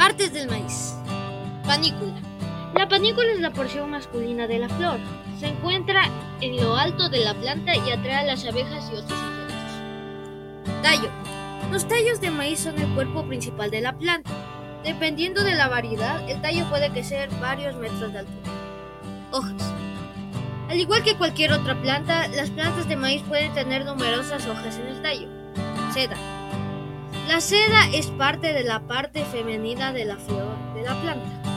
Partes del maíz. Panícula. La panícula es la porción masculina de la flor. Se encuentra en lo alto de la planta y atrae a las abejas y otros insectos. Tallo. Los tallos de maíz son el cuerpo principal de la planta. Dependiendo de la variedad, el tallo puede crecer varios metros de altura. Hojas. Al igual que cualquier otra planta, las plantas de maíz pueden tener numerosas hojas en el tallo. Seda. La seda es parte de la parte femenina de la flor de la planta.